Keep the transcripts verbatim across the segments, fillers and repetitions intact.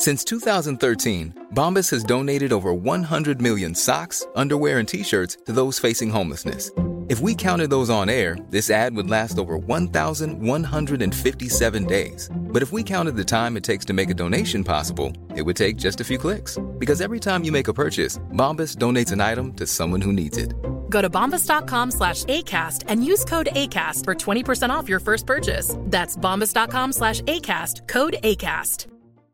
Since two thousand thirteen, Bombas has donated over one hundred million socks, underwear, and T-shirts to those facing homelessness. If we counted those on air, this ad would last over one thousand one hundred fifty-seven days. But if we counted the time it takes to make a donation possible, it would take just a few clicks. Because every time you make a purchase, Bombas donates an item to someone who needs it. Go to bombas.com slash ACAST and use code ACAST for twenty percent off your first purchase. That's bombas.com slash ACAST, code ACAST.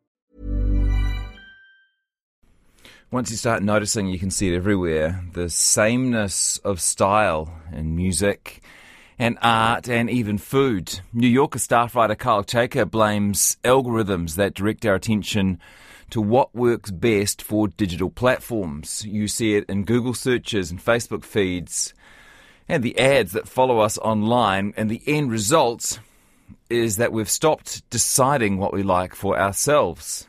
Once you start noticing, you can see it everywhere, the sameness of style in music and art and even food. New Yorker staff writer Kyle Chayka blames algorithms that direct our attention to what works best for digital platforms. You see it in Google searches and Facebook feeds and the ads that follow us online, and the end result is that we've stopped deciding what we like for ourselves.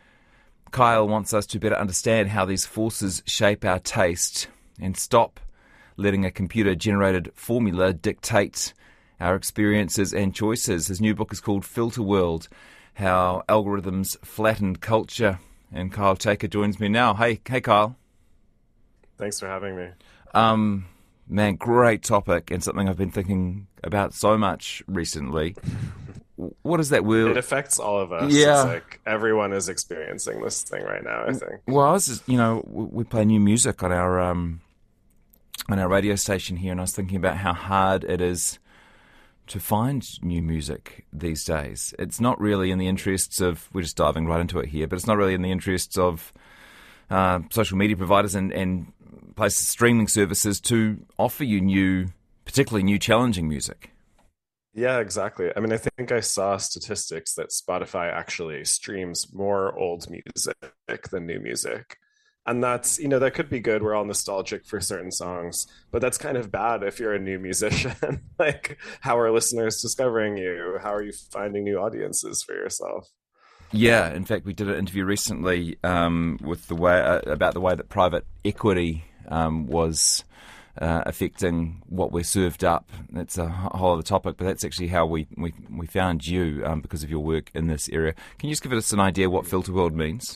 Kyle wants us to better understand how these forces shape our taste and stop letting a computer-generated formula dictate our experiences and choices. His new book is called Filter World, How Algorithms Flattened Culture. And Kyle Chayka joins me now. Hey, hey, Kyle. Thanks for having me. Um, man, great topic and something I've been thinking about so much recently. What is that word? It affects all of us. Yeah. It's like everyone is experiencing this thing right now, I think. Well, I was just, you know, we play new music on our um, on our radio station here, and I was thinking about how hard it is to find new music these days. It's not really in the interests of, we're just diving right into it here, but it's not really in the interests of uh, social media providers and, and places, streaming services to offer you new, particularly new challenging music. Yeah, exactly. I mean, I think I saw statistics that Spotify actually streams more old music than new music. And that's, you know, that could be good. We're all nostalgic for certain songs, but that's kind of bad if you're a new musician. Like, how are listeners discovering you? How are you finding new audiences for yourself? Yeah, in fact, we did an interview recently um, with the way uh, about the way that private equity um, was Uh, affecting what we're served up. That's a whole other topic, but that's actually how we, we, we found you um, because of your work in this area. Can you just give us an idea what Filter World means?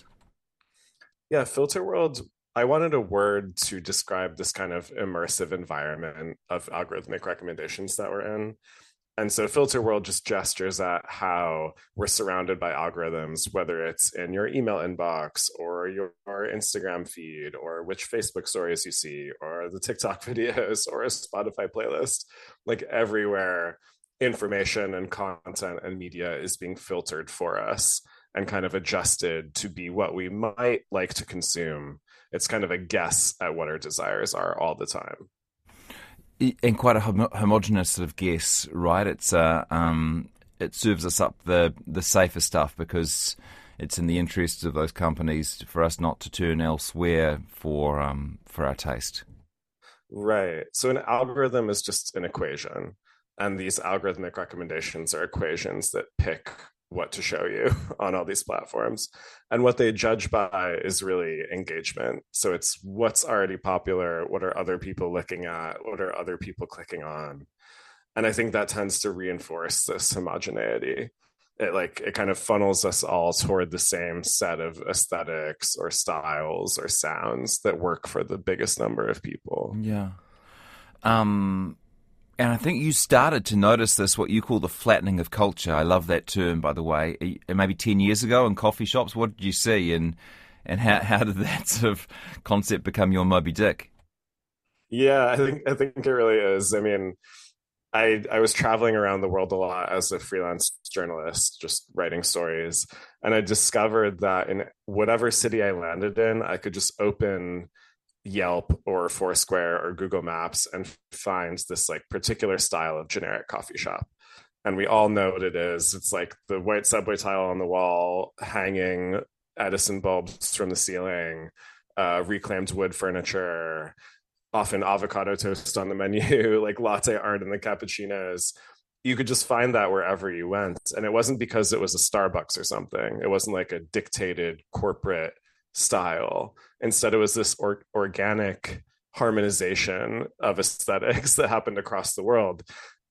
Yeah, Filter World, I wanted a word to describe this kind of immersive environment of algorithmic recommendations that we're in. And so Filter World just gestures at how we're surrounded by algorithms, whether it's in your email inbox or your Instagram feed or which Facebook stories you see or the TikTok videos or a Spotify playlist. Like everywhere, information and content and media is being filtered for us and kind of adjusted to be what we might like to consume. It's kind of a guess at what our desires are all the time. And quite a hom- homogenous sort of guess, right? It's uh, um, it serves us up the the safer stuff because it's in the interests of those companies for us not to turn elsewhere for um, for our taste. Right. So an algorithm is just an equation, and these algorithmic recommendations are equations that pick what to show you on all these platforms. And what they judge by is really engagement. So it's what's already popular, what are other people looking at, what are other people clicking on. And I think that tends to reinforce this homogeneity. It like it kind of funnels us all toward the same set of aesthetics or styles or sounds that work for the biggest number of people. Yeah. Um And I think you started to notice this, what you call the flattening of culture. I love that term, by the way. Maybe ten years ago in coffee shops, what did you see, and and how how did that sort of concept become your Moby Dick? Yeah, I think I think it really is. I mean, I I was traveling around the world a lot as a freelance journalist, just writing stories, and I discovered that in whatever city I landed in, I could just open Yelp or Foursquare or Google Maps and find this like particular style of generic coffee shop. And we all know what it is. It's like the white subway tile on the wall, hanging Edison bulbs from the ceiling, uh, reclaimed wood furniture, often avocado toast on the menu, like latte art in the cappuccinos. You could just find that wherever you went. And it wasn't because it was a Starbucks or something. It wasn't like a dictated corporate style. Instead, it was this or- organic harmonization of aesthetics that happened across the world.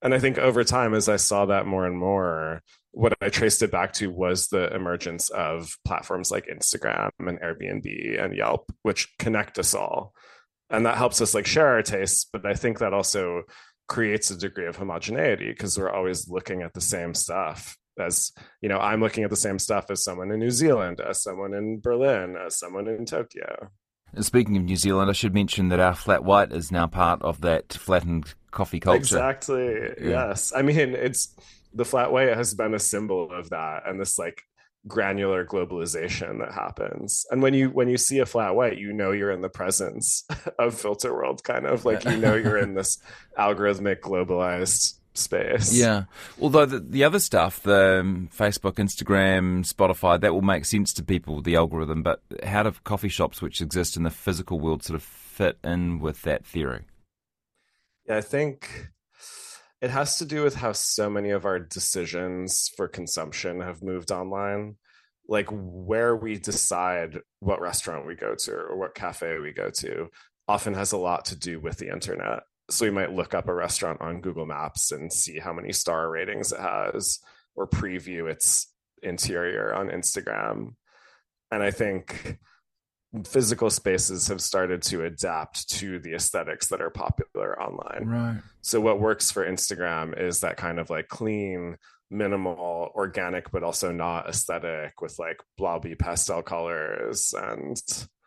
And I think over time, as I saw that more and more, what I traced it back to was the emergence of platforms like Instagram and Airbnb and Yelp, which connect us all. And that helps us like share our tastes. But I think that also creates a degree of homogeneity because we're always looking at the same stuff. As you know, I'm looking at the same stuff as someone in New Zealand, as someone in Berlin, as someone in Tokyo. Speaking of New Zealand, I should mention that our flat white is now part of that flattened coffee culture. Exactly. Yeah. Yes. I mean, it's the flat white has been a symbol of that and this like granular globalization that happens. And when you when you see a flat white, you know you're in the presence of filter world, kind of like you know you're in this algorithmic globalized space. Yeah. Although the, the other stuff, the um, Facebook, Instagram, Spotify, that will make sense to people, the algorithm. But how do coffee shops which exist in the physical world sort of fit in with that theory? Yeah, I think it has to do with how so many of our decisions for consumption have moved online. Like where we decide what restaurant we go to or what cafe we go to often has a lot to do with the internet. So we might look up a restaurant on Google Maps and see how many star ratings it has or preview its interior on Instagram. And I think physical spaces have started to adapt to the aesthetics that are popular online. Right. So what works for Instagram is that kind of like clean, minimal, organic, but also not aesthetic with like blobby pastel colors and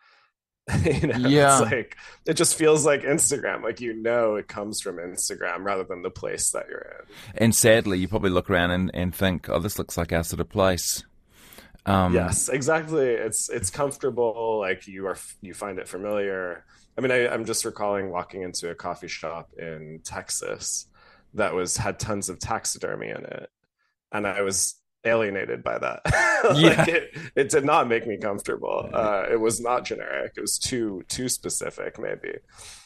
you know, yeah. It's like it just feels like Instagram, like you know it comes from Instagram rather than the place that you're in. And sadly, you probably look around and, and think, oh, this looks like our sort of place. Um, yes, exactly. It's it's comfortable, like you are you find it familiar. I mean, I, I'm just recalling walking into a coffee shop in Texas that was had tons of taxidermy in it, and I was alienated by that. Yeah. Like it, it did not make me comfortable. Uh, it was not generic. It was too too specific, maybe.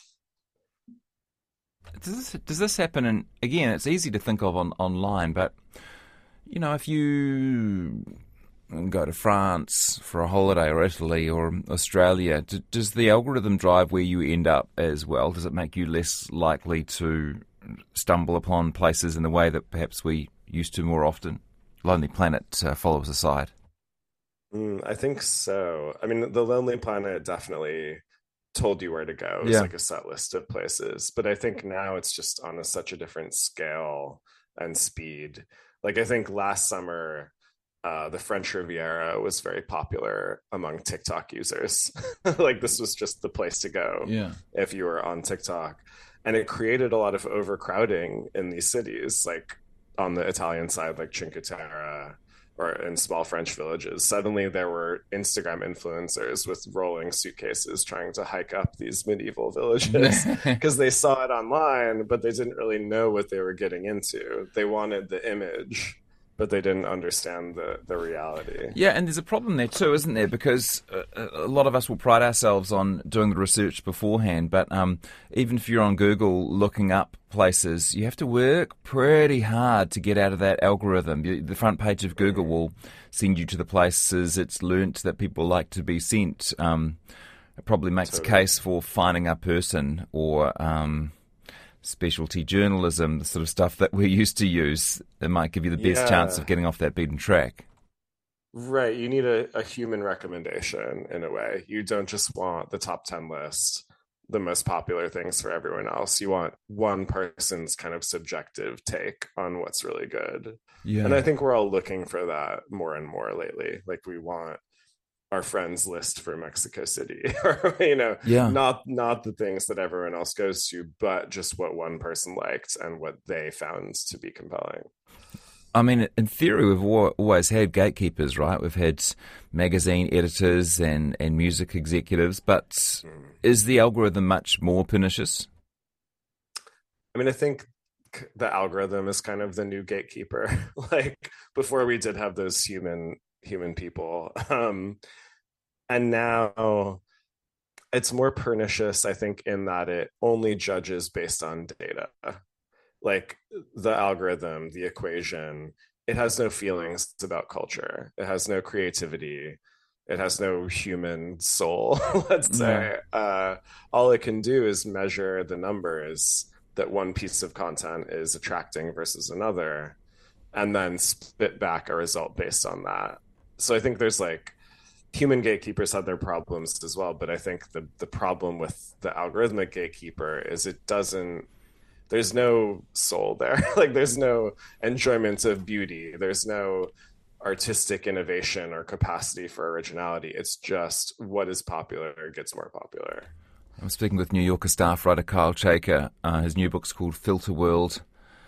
Does this, does this happen? And again, it's easy to think of on online, but you know, if you go to France for a holiday or Italy or Australia, d- does the algorithm drive where you end up as well? Does it make you less likely to stumble upon places in the way that perhaps we used to more often? Lonely Planet uh, follows aside. Mm, I think so. I mean, the Lonely Planet definitely told you where to go. It was Yeah. like a set list of places. But I think now it's just on a, such a different scale and speed. Like I think last summer, uh, the French Riviera was very popular among TikTok users. Like this was just the place to go Yeah. if you were on TikTok. And it created a lot of overcrowding in these cities, like on the Italian side, like Cinque Terre, or in small French villages. Suddenly there were Instagram influencers with rolling suitcases trying to hike up these medieval villages because they saw it online, but they didn't really know what they were getting into. They wanted the image, but they didn't understand the, the reality. Yeah, and there's a problem there too, isn't there? Because uh, a lot of us will pride ourselves on doing the research beforehand, but um, even if you're on Google looking up places, you have to work pretty hard to get out of that algorithm. You, the front page of Google will send you to the places it's learnt that people like to be sent. Um, it probably makes Totally. a case for finding a person or Um, specialty journalism, the sort of stuff that we're used to use. It might give you the best Yeah. chance of getting off that beaten track. Right. You need a, a human recommendation in a way. You don't just want the top ten list, the most popular things for everyone else. You want one person's kind of subjective take on what's really good. Yeah. And I think we're all looking for that more and more lately. Like we want our friends list for Mexico City, or you know, Yeah. not not the things that everyone else goes to, but just what one person liked and what they found to be compelling. I mean, in theory, we've al- always had gatekeepers, right? We've had magazine editors and, and music executives, but mm. is the algorithm much more pernicious? I mean, I think the algorithm is kind of the new gatekeeper. Like before we did have those human human people. Um, and now it's more pernicious, I think, in that it only judges based on data. Like the algorithm, the equation, it has no feelings about culture. It has no creativity. It has no human soul, let's say. Yeah. Uh, all it can do is measure the numbers that one piece of content is attracting versus another, and then spit back a result based on that. So I think there's like human gatekeepers have their problems as well, but I think the the problem with the algorithmic gatekeeper is it doesn't, there's no soul there. Like there's no enjoyment of beauty, there's no artistic innovation or capacity for originality. It's just what is popular gets more popular. I'm speaking with New Yorker staff writer Kyle Chayka. Uh, his new book's called Filter World: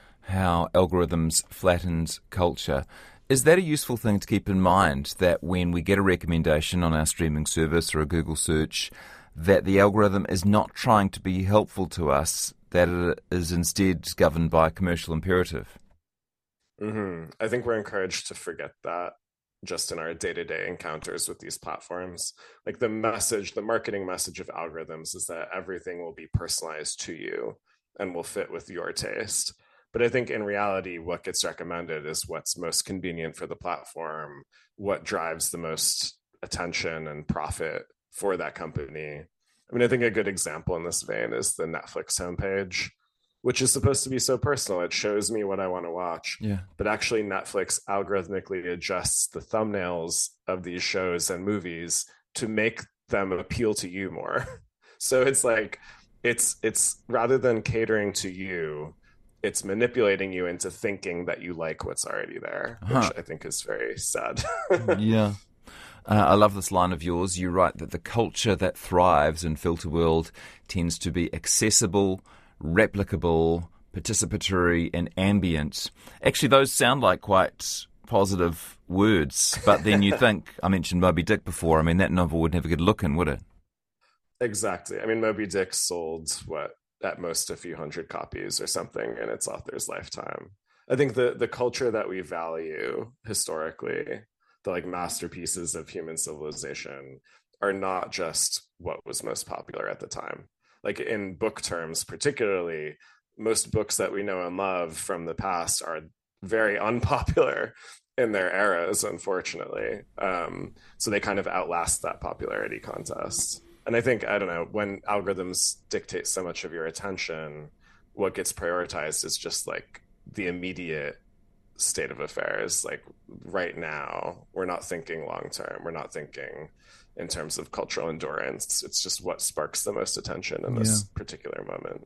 How Algorithms Flattened Culture. Is that a useful thing to keep in mind, that when we get a recommendation on our streaming service or a Google search, that the algorithm is not trying to be helpful to us, that it is instead governed by a commercial imperative? Mm-hmm. I think we're encouraged to forget that just in our day-to-day encounters with these platforms. Like the message, the marketing message of algorithms is that everything will be personalized to you and will fit with your taste. But I think in reality, what gets recommended is what's most convenient for the platform, what drives the most attention and profit for that company. I mean, I think a good example in this vein is the Netflix homepage, which is supposed to be so personal. It shows me what I want to watch. Yeah. But actually, Netflix algorithmically adjusts the thumbnails of these shows and movies to make them appeal to you more. So it's like, it's it's rather than catering to you, it's manipulating you into thinking that you like what's already there, which uh-huh. I think is very sad. Yeah. Uh, I love this line of yours. You write that the culture that thrives in Filter World tends to be accessible, replicable, participatory, and ambient. Actually, those sound like quite positive words, but then you think, I mentioned Moby Dick before, I mean, that novel would never get a look in, would it? Exactly. I mean, Moby Dick sold, what, at most a few hundred copies or something in its author's lifetime. I think the the culture that we value historically, the like masterpieces of human civilization, are not just what was most popular at the time. Like in book terms, particularly, most books that we know and love from the past are very unpopular in their eras, unfortunately. Um, so they kind of outlast that popularity contest. And I think, I don't know, when algorithms dictate so much of your attention, what gets prioritized is just like the immediate state of affairs. Like right now, we're not thinking long term. We're not thinking in terms of cultural endurance. It's just what sparks the most attention in this yeah. particular moment.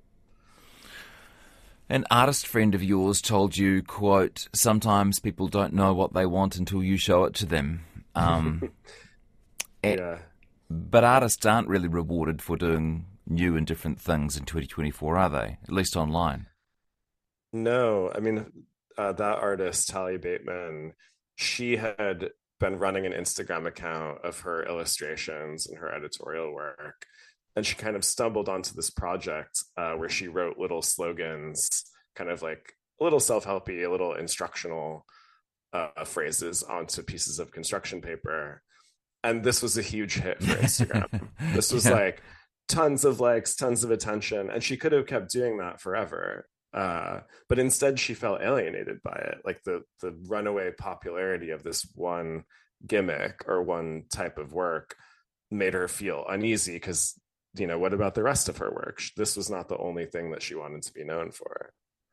An artist friend of yours told you, quote, sometimes people don't know what they want until you show it to them. Um, yeah. But artists aren't really rewarded for doing new and different things in twenty twenty-four, are they? At least online. No. I mean, uh, that artist, Tally Bateman, she had been running an Instagram account of her illustrations and her editorial work. And she kind of stumbled onto this project uh, where she wrote little slogans, kind of like a little self-helpy, a little instructional uh, phrases onto pieces of construction paper. And this was a huge hit for Instagram. This was yeah. like tons of likes, tons of attention. And she could have kept doing that forever. Uh, but instead she felt alienated by it. Like the the runaway popularity of this one gimmick or one type of work made her feel uneasy because, you know, what about the rest of her work? This was not the only thing that she wanted to be known for.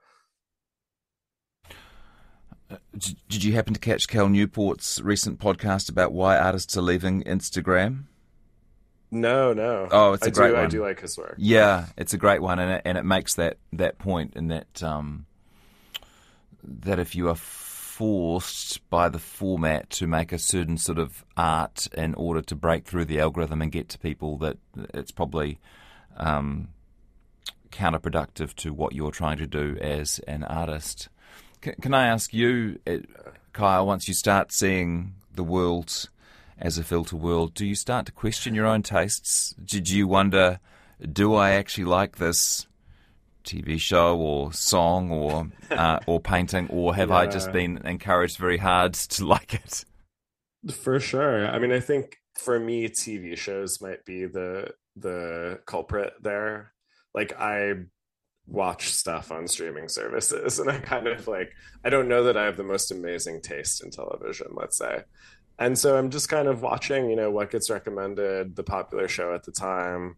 Uh, did you happen to catch Cal Newport's recent podcast about why artists are leaving Instagram? No, no. Oh, it's a I great do, one. I do like his work. Yeah, it's a great one, and it, and it makes that, that point in that um, that if you are forced by the format to make a certain sort of art in order to break through the algorithm and get to people, that it's probably um, counterproductive to what you're trying to do as an artist. Can, can I ask you, Kyle, once you start seeing the world as a filter world, do you start to question your own tastes? Did you wonder, do I actually like this T V show or song or uh, or painting, or have yeah. I just been encouraged very hard to like it? For sure. I mean, I think for me, T V shows might be the the culprit there. Like I watch stuff on streaming services and I kind of like, I don't know that I have the most amazing taste in television, let's say. And so I'm just kind of watching, you know, what gets recommended, the popular show at the time.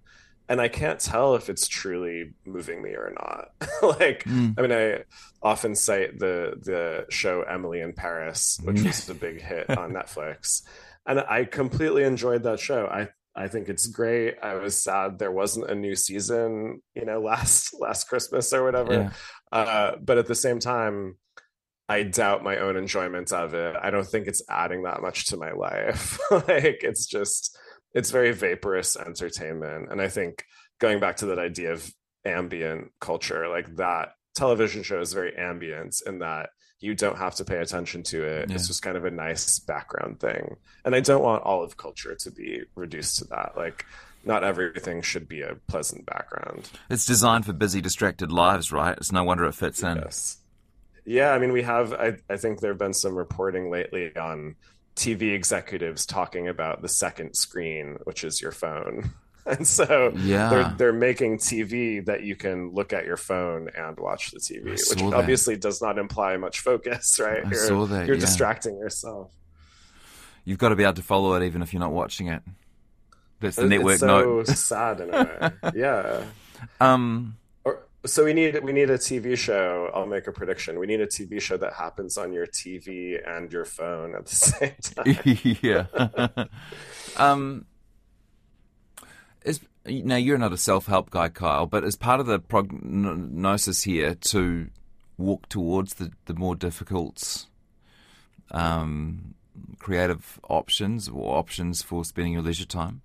and I can't tell if it's truly moving me or not. Like, Mm. I mean, I often cite the the show Emily in Paris, which was a big hit on Netflix, and I completely enjoyed that show. I I think it's great. I was sad there wasn't a new season, you know, last last Christmas or whatever. Yeah. Uh, but at the same time, I doubt my own enjoyment of it. I don't think it's adding that much to my life. Like it's just it's very vaporous entertainment. And I think going back to that idea of ambient culture, like that television show is very ambient in that you don't have to pay attention to it. Yeah. It's just kind of a nice background thing. And I don't want all of culture to be reduced to that. Like not everything should be a pleasant background. It's designed for busy, distracted lives, right? It's no wonder it fits in. Yes. Yeah, I mean, we have, I, I think there have been some reporting lately on T V executives talking about the second screen, which is your phone. And so Yeah. they're they're making T V that you can look at your phone and watch the T V, I which saw that. obviously does not imply much focus, right? I You're, saw that, you're yeah. distracting yourself. You've got to be able to follow it even if you're not watching it. That's the It- network it's so note. sad in a way. Yeah. Um, Or, so we need we need a T V show. I'll make a prediction. We need a T V show that happens on your T V and your phone at the same time. yeah. um, is now you're not a self-help guy, Kyle, but as part of the prognosis here to walk towards the, the more difficult um, creative options or options for spending your leisure time?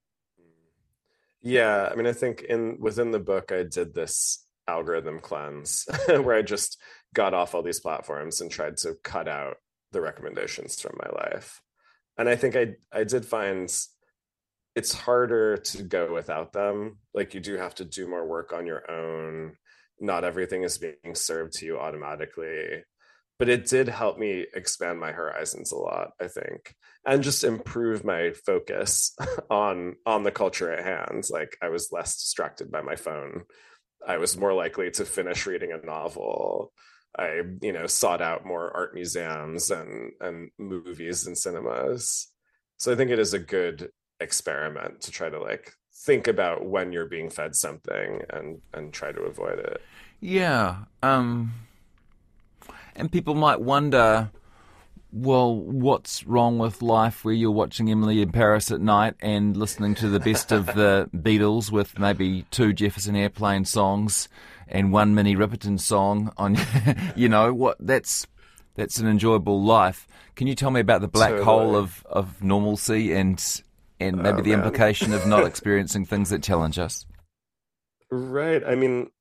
Yeah, I mean, I think in within the book, I did this algorithm cleanse where I just got off all these platforms and tried to cut out the recommendations from my life. And I think I I did find it's harder to go without them. Like you do have to do more work on your own. Not everything is being served to you automatically. But it did help me expand my horizons a lot, I think, and just improve my focus on on the culture at hand. Like I was less distracted by my phone. I was more likely to finish reading a novel. I, you know, sought out more art museums and and movies and cinemas. So I think it is a good experiment to try to like think about when you're being fed something and and try to avoid it. Yeah. Um, and people might wonder, well, what's wrong with life where you're watching Emily in Paris at night and listening to the best of the Beatles with maybe two Jefferson Airplane songs and one Minnie Riperton song on, you know, what that's that's an enjoyable life. Can you tell me about the black Totally. hole of, of normalcy and and maybe Oh, the man. implication of not experiencing things that challenge us? Right. I mean,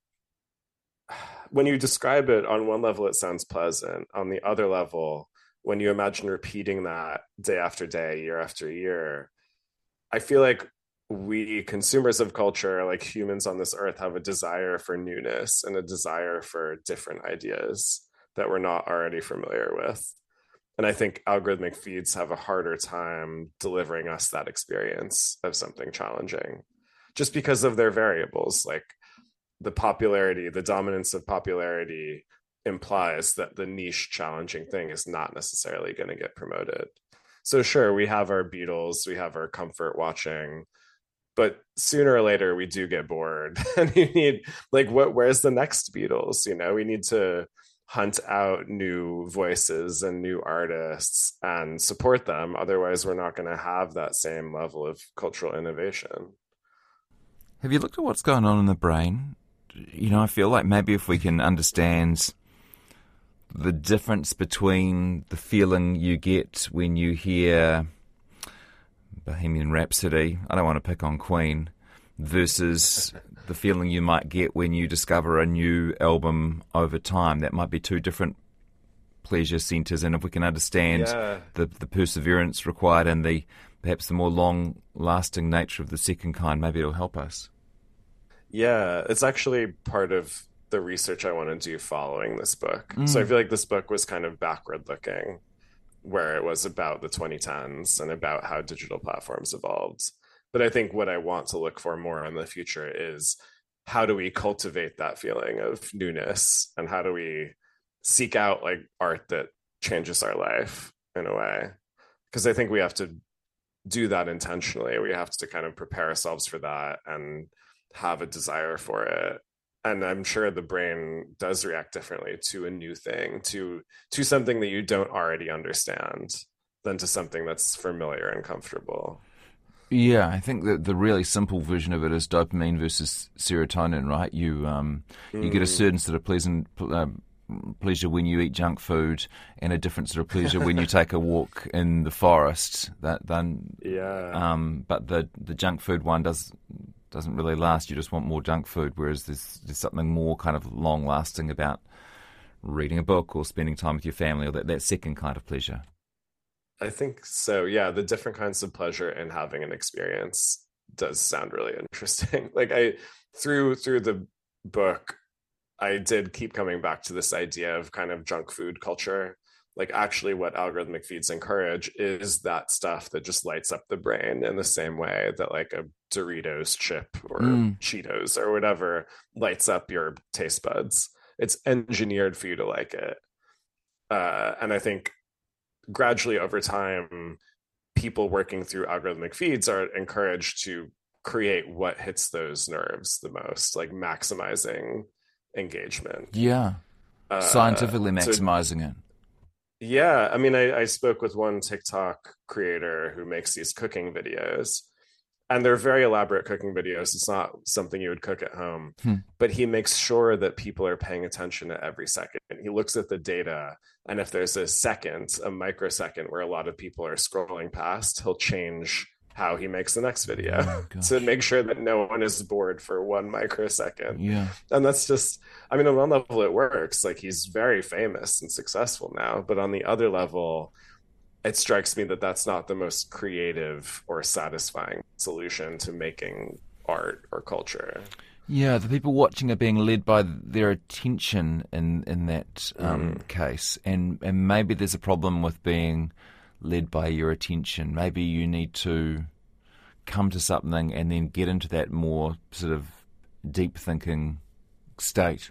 when you describe it on one level, it sounds pleasant. On the other level, when you imagine repeating that day after day, year after year, I feel like we consumers of culture, like humans on this earth, have a desire for newness and a desire for different ideas that we're not already familiar with. And I think algorithmic feeds have a harder time delivering us that experience of something challenging just because of their variables. Like the popularity, the dominance of popularity implies that the niche challenging thing is not necessarily going to get promoted. So sure, we have our Beatles, we have our comfort watching, but sooner or later we do get bored and you need like what where's the next Beatles? You know, we need to hunt out new voices and new artists and support them. Otherwise, we're not going to have that same level of cultural innovation. Have you looked at what's going on in the brain? You know, I feel like maybe if we can understand the difference between the feeling you get when you hear Bohemian Rhapsody, I don't want to pick on Queen, versus the feeling you might get when you discover a new album over time. That might be two different pleasure centres, and if we can understand Yeah. the, the perseverance required and the perhaps the more long-lasting nature of the second kind, maybe it'll help us. Yeah, it's actually part of the research I want to do following this book. So I feel like this book was kind of backward looking, where it was about the twenty tens and about how digital platforms evolved. But I think what I want to look for more in the future is how do we cultivate that feeling of newness and how do we seek out like art that changes our life in a way? Because I think we have to do that intentionally. We have to kind of prepare ourselves for that and have a desire for it. And I'm sure the brain does react differently to a new thing, to to something that you don't already understand, than to something that's familiar and comfortable. Yeah, I think that the really simple version of it is dopamine versus serotonin, right? You um, you Mm. get a certain sort of pleasant uh, pleasure when you eat junk food, and a different sort of pleasure when you take a walk in the forest. That then, Yeah. um, but the the junk food one does doesn't really last. You just want more junk food, whereas there's there's something more kind of long lasting about reading a book or spending time with your family, or that, that second kind of pleasure. I think so. Yeah, the different kinds of pleasure in having an experience does sound really interesting. Like I through through the book, I did keep coming back to this idea of kind of junk food culture. Like actually what algorithmic feeds encourage is that stuff that just lights up the brain in the same way that like a Doritos chip or Mm. Cheetos or whatever lights up your taste buds. It's engineered for you to like it. Uh, and I think gradually over time, people working through algorithmic feeds are encouraged to create what hits those nerves the most, like maximizing engagement. Yeah, Uh, scientifically so maximizing it. yeah, I mean, I, I spoke with one TikTok creator who makes these cooking videos, and they're very elaborate cooking videos. It's not something you would cook at home, Hmm. but he makes sure that people are paying attention at every second. He looks at the data, and if there's a second, a microsecond where a lot of people are scrolling past, he'll change how he makes the next video Oh, gosh. to make sure that no one is bored for one microsecond. Yeah. And that's just, I mean, on one level it works. Like he's very famous and successful now, but on the other level, it strikes me that that's not the most creative or satisfying solution to making art or culture. Yeah, the people watching are being led by their attention in in that um, Mm. case, and and maybe there's a problem with being led by your attention. Maybe you need to come to something and then get into that more sort of deep thinking state.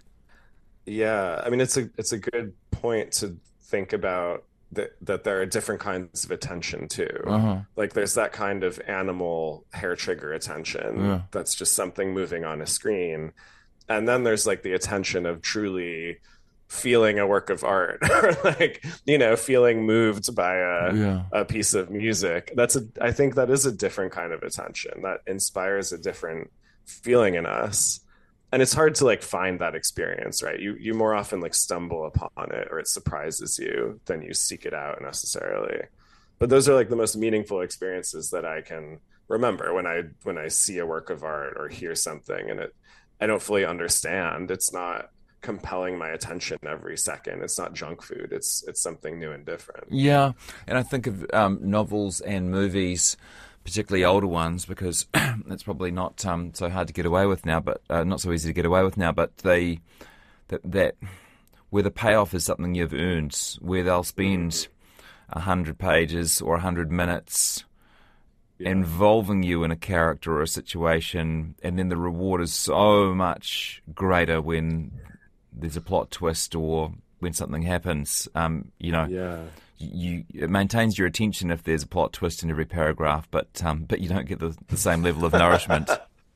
Yeah, I mean, it's a it's a good point to think about that that there are different kinds of attention too. Uh-huh. Like there's that kind of animal hair trigger attention Yeah. that's just something moving on a screen. And then there's like the attention of truly feeling a work of art or like, you know, feeling moved by a Yeah. a piece of music. That's a I think that is a different kind of attention that inspires a different feeling in us. And it's hard to like find that experience, right? You you more often like stumble upon it or it surprises you than you seek it out necessarily. But those are like the most meaningful experiences that I can remember when I when I see a work of art or hear something and it I don't fully understand. It's not compelling my attention every second. It's not junk food. It's it's something new and different. Yeah, and I think of um, novels and movies, particularly older ones, because it's probably not um, so hard to get away with now, but uh, not so easy to get away with now. But they that that where the payoff is something you've earned, where they'll spend a hundred pages or a hundred minutes Yeah. involving you in a character or a situation, and then the reward is so much greater when there's a plot twist or when something happens. Um, you know, Yeah. you it maintains your attention if there's a plot twist in every paragraph, but um, but you don't get the, the same level of nourishment.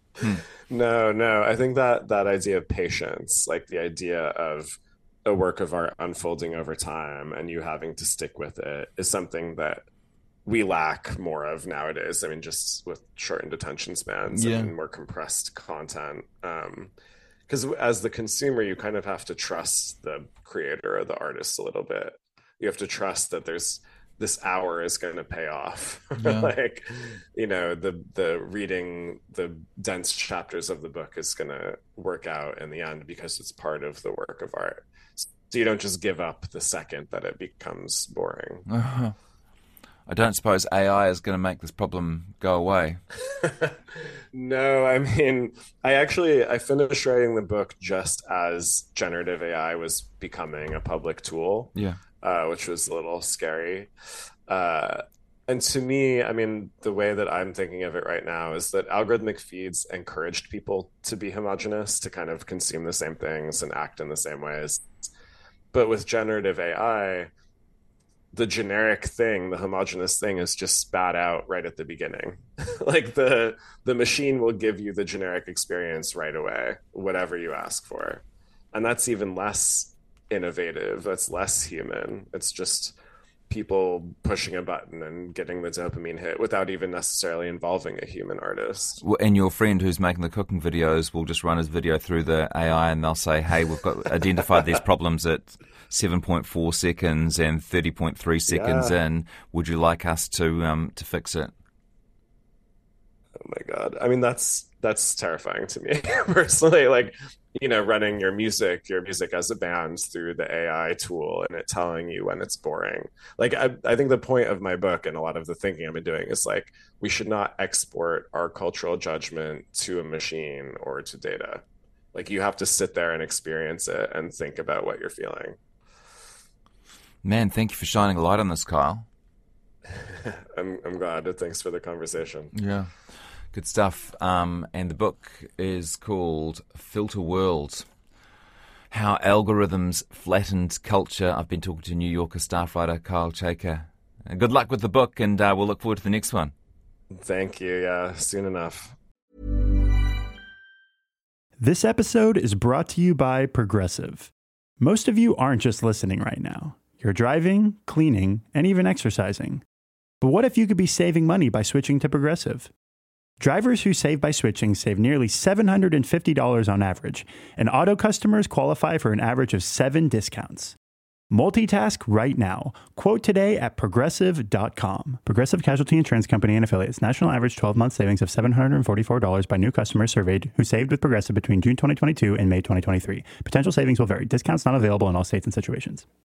No, no. I think that that idea of patience, like the idea of a work of art unfolding over time and you having to stick with it, is something that we lack more of nowadays. I mean, just with shortened attention spans Yeah. and more compressed content. Um, because as the consumer, you kind of have to trust the creator or the artist a little bit. You have to trust that there's this hour is going to pay off. Yeah. Like, you know, the the reading the dense chapters of the book is going to work out in the end because it's part of the work of art. So you don't just give up the second that it becomes boring. Uh-huh. I don't suppose A I is going to make this problem go away. No, I mean, I actually I finished writing the book just as generative A I was becoming a public tool, Yeah. uh, which was a little scary. Uh, and to me, I mean, the way that I'm thinking of it right now is that algorithmic feeds encouraged people to be homogenous, to kind of consume the same things and act in the same ways. But with generative A I, the generic thing, the homogenous thing, is just spat out right at the beginning. Like the the machine will give you the generic experience right away, whatever you ask for. And that's even less innovative. That's less human. It's just people pushing a button and getting the dopamine hit without even necessarily involving a human artist. And your friend who's making the cooking videos will just run his video through the A I and they'll say, hey, we've got identified these problems at seven point four seconds and thirty point three seconds yeah. in. Would you like us to um, to fix it? Oh my God. I mean, that's that's terrifying to me personally. Like, you know, running your music, your music as a band through the A I tool and it telling you when it's boring. Like, I, I think the point of my book and a lot of the thinking I've been doing is like, we should not export our cultural judgment to a machine or to data. Like, you have to sit there and experience it and think about what you're feeling. Man, thank you for shining a light on this, Kyle. I'm I'm glad. Thanks for the conversation. Yeah. Good stuff. Um, and the book is called Filter World: How Algorithms Flattened Culture. I've been talking to New Yorker staff writer Kyle Chayka. Good luck with the book, and uh, we'll look forward to the next one. Thank you. Yeah, soon enough. This episode is brought to you by Progressive. Most of you aren't just listening right now. You're driving, cleaning, and even exercising. But what if you could be saving money by switching to Progressive? Drivers who save by switching save nearly seven hundred fifty dollars on average, and auto customers qualify for an average of seven discounts. Multitask right now. Quote today at progressive dot com. Progressive Casualty Insurance Company and Affiliates. National average twelve-month savings of seven hundred forty-four dollars by new customers surveyed who saved with Progressive between June twenty twenty-two and May twenty twenty-three. Potential savings will vary. Discounts not available in all states and situations.